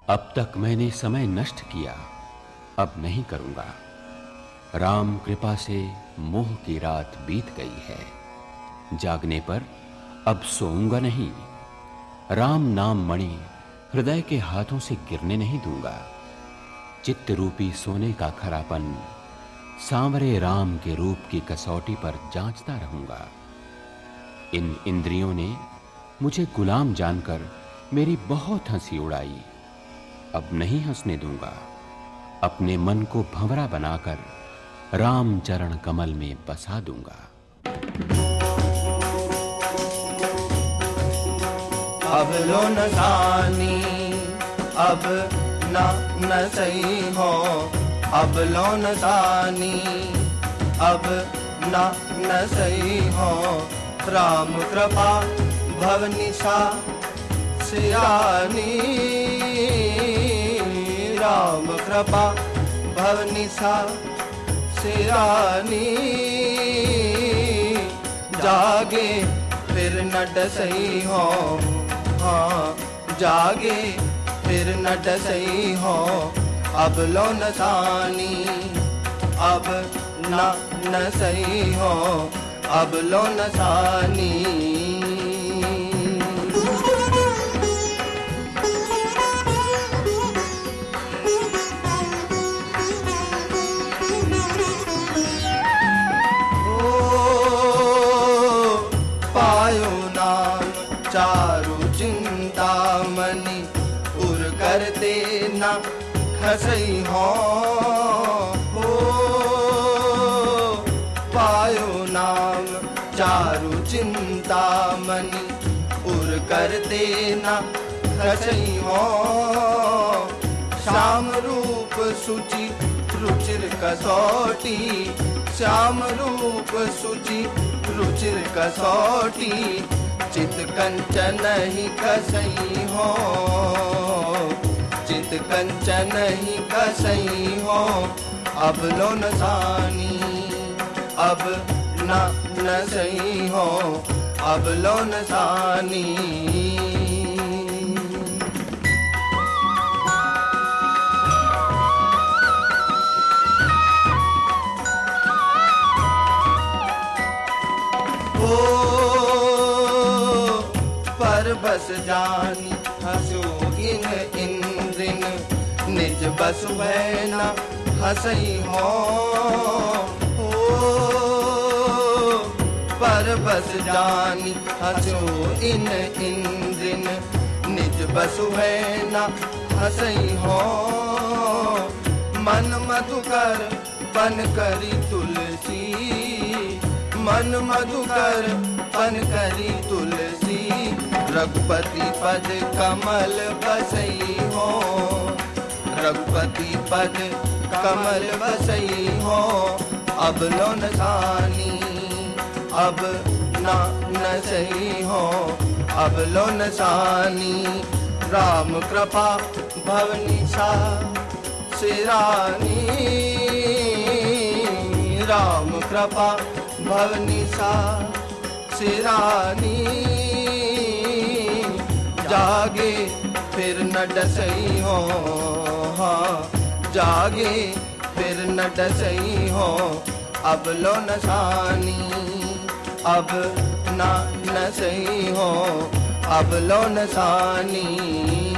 अब तक मैंने समय नष्ट किया, अब नहीं करूंगा। राम कृपा से मोह की रात बीत गई है। जागने पर अब सोऊंगा नहीं। राम नाम मणि हृदय के हाथों से गिरने नहीं दूंगा। चित्त रूपी सोने का खरापन सांवरे राम के रूप की कसौटी पर जांचता रहूंगा। इन इंद्रियों ने मुझे गुलाम जानकर मेरी बहुत हंसी उड़ाई। अब नहीं हंसने दूंगा। अपने मन को भंवरा बनाकर राम चरण कमल में बसा दूंगा। अब लो न जानी, अब न सही हो। अब लो न जानी, अब न सही हो। राम कृपा भवनिशा सियानी। राम कृपा भवनिशा सियानी। जागे फिर न डसई हो। हाँ जागे फिर न डसई हो। अब लो न जानी, अब न सही हो। अब लो न जानी। पायो नाम चारु चिंतामणि। उर करते न खसई हो। पायो नाम चारु चिंतामणि। उर करते न खसई हो। श्याम रूप सुचि रुचिर कसौटी। श्याम रूप सुचि रुचिर कसौटी। चित कंचन ही कसई हो। चित कंचन ही कसई हो। अब लो न जानी, अब न सही हो। अब लो न जानी। पर बस जानी हंसो इन इंद्रिन। निज बस भय न हंसई हो। पर बस जानी हंसो इन इंद्रिन। निज बस भय न हंसई हो। मन मधुकर बन करी तुलसी। मन मधुकर बन करी तुलसी। रघुपति पद कमल बसई हो। रघुपति पद कमल बसई हो। अब लो न जानी, अब न सही हो। अब लो न जानी। राम कृपा भवनिशा सिरानी। राम कृपा भवनिशा सिरानी। जागे फिर न डसई हो। हाँ जागे फिर न डसई हो। अब लो न जानी, अब न सही हो। अब लो न जानी।